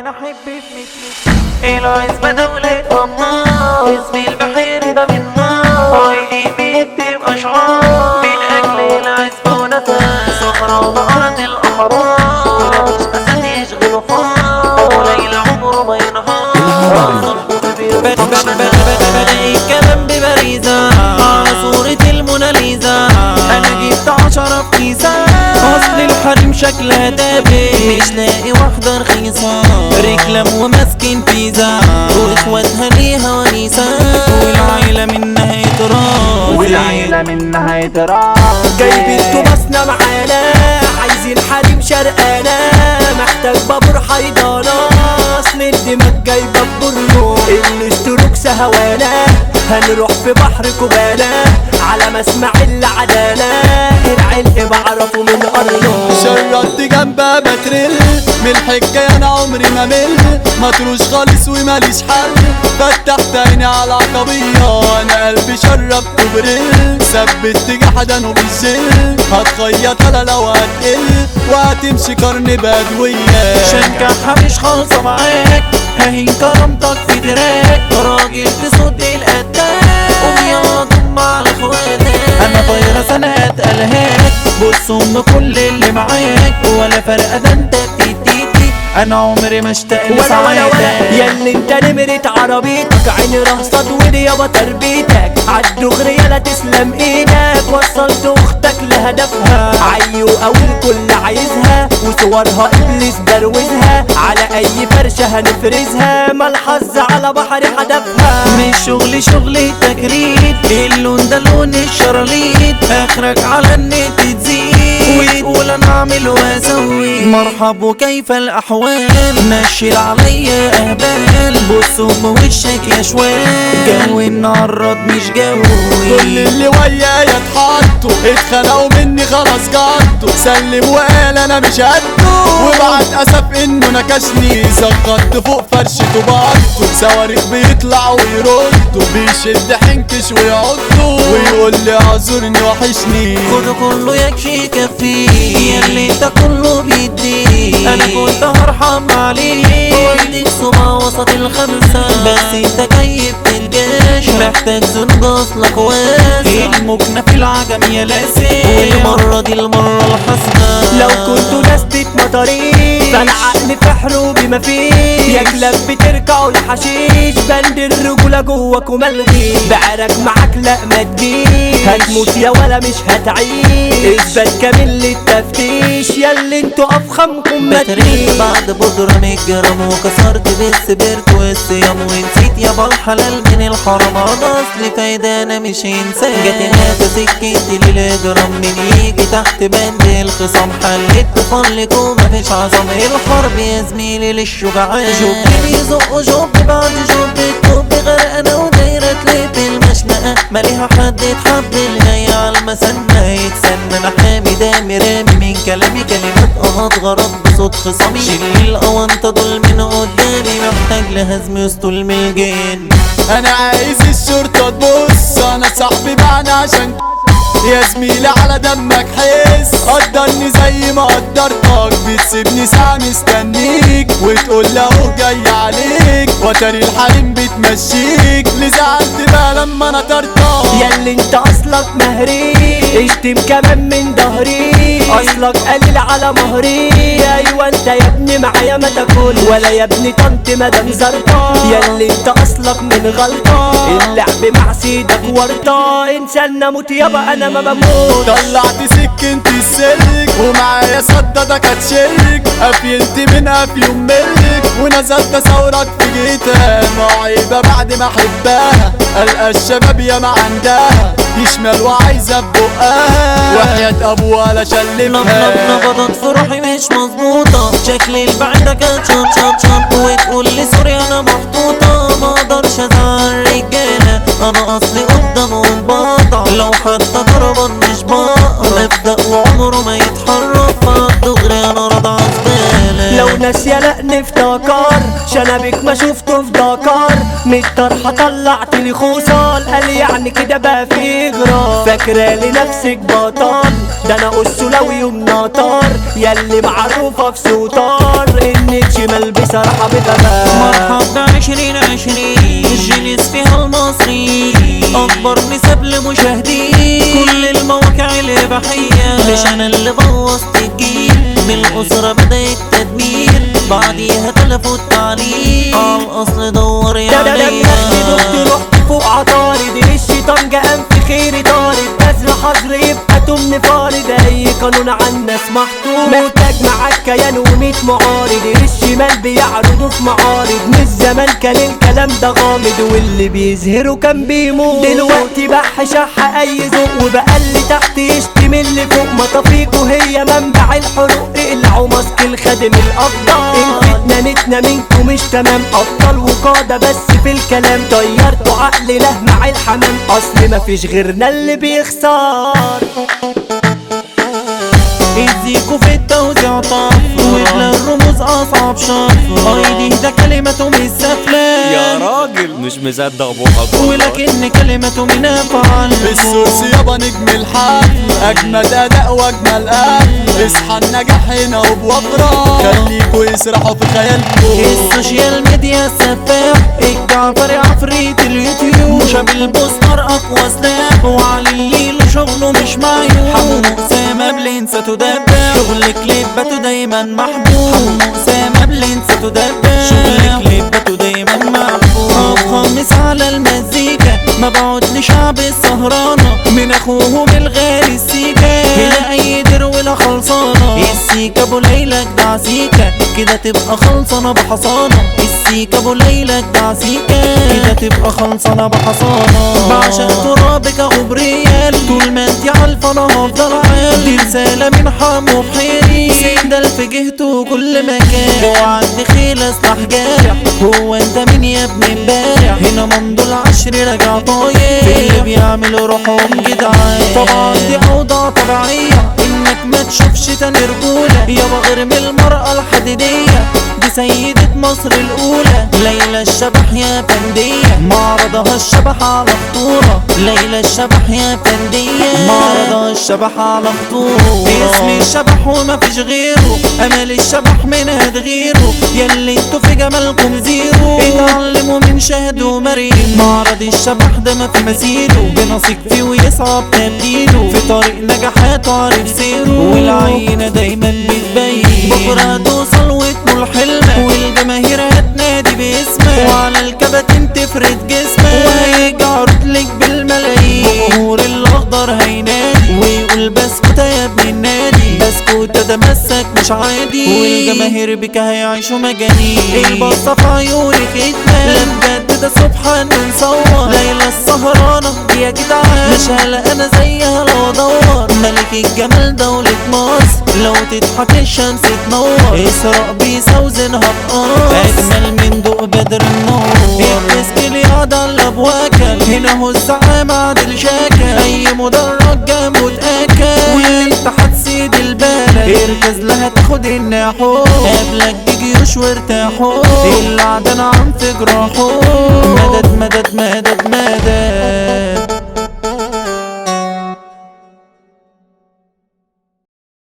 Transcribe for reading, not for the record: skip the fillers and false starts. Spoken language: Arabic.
انا احب في مثلك العزبة دولة الله اسمي البحير ده من نار عيني بيكتب اشعار من اجل العزبة ونفس صحراء بأرض الاحرار ومفيش اسد يشغل فار وليل عمره ما ينهار بلاقي الكلام ببريزة على صورة الموناليزا انا جبت 10 في كيسة اصل الحريم شكلها دابي مش لاقي واحدة رخيصة ركلام وماسكين بيزا واخواتها ليها ونيسة والعيلة منها يتراض جايبين تماسنا معانا عايزين حريم شرقانا محتاج بابور حيضانة اصل الدماغ جايبة ببرنو الاشتروك سهوانا هنروح في بحر كوبانا على مسمع العدالة العلق بعرفه من قرنه شردت جنبها بترل من الحكاية انا عمري ما مل مطروش خالص وماليش حل فتحت عيني على عقبية انا قلبي شربت برل ثبت جحدا وبالزل هتخيط انا لو هتقل وهتمشي قرن بدوية شنكحها مش خالصة معاك ههين كرامتك في دراك راجل تصد القتاك قوم يلا ضم على اخواتك انا طايرة سنة الهاك بص كل اللي معاك ولا فرق ده انت بتديتي انا عمري ما اشتاق لسعادتك ياللي انت نمرة عربيتك عيني رهصت ودي يابا تربيتك عالدغري يالا تسلم ايدك وصلت اختك لهدفها عيو او الكل عايزها وصورها ابليس دروزها على اي فرشة هنفرزها ما الحظ على بحر حدفها مش شغل تجريد اللون ده لون الشراليد اخرك على النت تزيد وتقول انا اعمل واسوي مرحب وكيف الاحوال نشل عليا اهبال بص وشك يا شوال جو النهارد مش جوي كل اللي ويايا اتحطوا اتخنقوا مني خلاص جطوا سلم وقال انا مش قده وبعد اسف انه نكشني سقطت فوق فرشته برضه صواريخ بيطلعوا ويردوا بيشد حنكش ويعضوا ويقول لي اعذرني وحشني خده كله يكفي يكفيه ياللي انت كله بيديه انا كنت هرحم عليه وديك صبا وسط الخمسة بس انت جاي بتلجاش محتاج زنج اصلك واسع المكنة في العجم يا لاسع والمرة دي المرة الحاسمة لو كنتوا ناس مطارين فالعقل فحروا بما فيه يا كلاب بتركعوا الحشيش بند الرجولة جواك وملغي بعرك معاك لا ما تجيش هتموت يا ولا مش هتعيش اثبات كامل للتفتيش ياللي انتوا افخمكم ما تريش بعد بودرة 100 جرام وكسرت بالسبرت والصيام ونسيت يابا الحلال من الحرام اصل فايدة انا مش انسان جاتنا سكتي للجرام من يجي تحت بند الخصام حلت تفلك ومفيش عظم الحرب يا زميلي للشجعان جوب بيزق جوب بعد جوب التوب غرقانة ودايرة تلف المشنقة ماليها حد يتحب الجاي على المسنة يتسنى انا حامي دامي رامي من كلامي كلمات غرض بصوت خصامي شيل الأونطة دول من قدامي محتاج لهزم يسطول من الجن انا عايز الشرطة تبص انا صاحبي معنا عشان يا زميلي على دمك حس قدرني زي ما قدرتك بتسيبني ساعة مستنيك وتقول له جاي عليك وتري الحريم بتمشيك اللي زعلت بقى لما انا طرتك ياللي انت اصلك مهري اشتم كمان من ظهري اصلك قليل على مهري ايوه انت يا ابني معايا ما تاكل ولا يا ابني طنط مدام زرطة ياللي انت اصلك من غلطة اللعب مع سيدك ورطة انسان نموت يابا انا ما بموت طلعت سكنتي السلك ومعايا صددك هتشلك قفلت من افيوم ملك ونزلت ثورك في جيتها معيبة بعد ما احبها القى الشباب يا ما عندها يشمل وعايزة ببقها وحياة ابوها لا شلمها نبضت في روحي مش مظبوطة شكلي البعيدة كانت شط وتقول لي سوري انا محطوطة ما اقدرش ازعل رجالة انا اصلي قدامهم بقطع لو حتى ضربان مش بقى مبدأ وعمره ما يتحرك فالدغري انا راضي عزبالة لو ناس يلقني افتكر شنبك ما شفته في دكار من الطرحة طلعت لي خوصال، قال يعني كده بقى في غرام. فاكرة لنفسك بطل، ده انا قصلاوي ومناطر، ياللي معروفة في سوطار انك شمال بصراحة بغباء. مرحب ب2020 جلس فيها المصري، اكبر نسب لمشاهدين كل المواقع الاباحية. مش انا اللي بوظت الجيل، من الاسرة بدأ التدمير، بعديها تلفوا التعليم عالاصل دور يا عليا. دكتور رحت فوق عطارد، الشيطان جاء في خيري طارد، بذر حظر يبقى تمن فارد، اي قانون على الناس محطوط، محتاج معاك كيان و100 معارض، الشمال بيعرضوا في معارض، مش زمان كان الكلام ده غامض، واللي بيظهره كان بيموت، دلوقتي بح شح اي ذوق، وبقى اللي تحت يشتم اللي فوق، مطافيكوا هي منبع الحروق، اقلعوا ماسك الخادم الافضل، الفتنة نتنا منكم مش تمام، ابطال وقادة بس في الكلام، طيرتوا عقل له مع الحمام، اصل مفيش غيرنا اللي بيخسر. ايديكوا في التوزيع طف، وبلا الرموز اصعب شرف، ايدي ده كلمته مش سفلة يا راجل مش مصدق بوحك ولكن كلمته من افعال. السورس يابا نجم الحفل، اجمد اداء واجمل قفل، اصحى النجاح هنا وبوفرة، خليكوا يسرحوا في خيالكوا. السوشيال ميديا السفاح، الجعفري عفريت اليوتيوب، شاب البوستر اقوى سلاح، وعلى الليل شغله مش معيوب، حمو اسامة بلينسة تدبح، شغل كليباته دايما محبوب، حمو اسامة بلينسة تدبح، شغل كليباته دايما محبوب، خامس على المزيكا، مبعوت لشعب السهرانة، من اخوهم الغالي السيكا، هنا اي دروله خلصانة، السيكا ابو ليلى جدع سيكا، كده تبقى خلصانة بحصانة، السيكا ابو ليلى جدع سيكا، كده تبقى خلصانة بحصانة. بعشق ترابك غبريال، طول ما انتي عالفة انا هفضل عال، دي رسالة من حمو بحيري، سندل في جهته كل مكان، اوعى الدخيل اسلح جارح، هو انت مين يا ابن امبارح، هنا ممدو العشر راجع طاير، في اللي بيعملوا روحهم جدعان، طبعا دي اوضاع طبيعية، انك ما تشوفش تاني رجولة، يابا غير من المرأة الحديدية، دي سيدة مصر الأولى، ليلى الشبح يا فندية، معرضها الشبح على خطورة، ليلى الشبح يا فندية، معرضها الشبح على خطورة، اسمي الشبح ومفيش غيره، أمل الشبح من غيره، ياللي انتوا في جمالكم زيرو، اتعلموا من شهد ومريم، معرض الشبح ده ما في مثيله، بنثق فيه ويصعب تبديله، في طريق نجاحاته عارف سيره، والعينة دايما بتبين، بكرة توصل وتنول حلمك، والجماهير هتنادي باسمك، وعلى الكباتن تفرد جسمك، وهيجي عروض لك بالملايين، جمهور الاخضر هينادي، ويقول بسكوتة يا ابن النادي، بسكوتة ده مسك مش عادي، والجماهير بك هيعيشوا مجانين، البصة في عيونك اتنام، لا بجد ده سبحان نصور، ليلى السهرانة يا جدعان، مش هلا انا زيها لو ادور، ملك الجمال دولة مصر، لو تضحك الشمس تنور، اسراء بيسا وزنها بقاص، اجمل من ضوء بدر النور، الديسك اللي قاعد على الابواكل، هنا هو الزعامة عادل شاكل، اي مدرج جنبه اتاكل، وانت هتسيد البلد، اركز لها تاخد الناحوت، قبلك بجيوش وارتاحوا، اللي عدنا عم في جراحه، مدد مدد مدد مدد.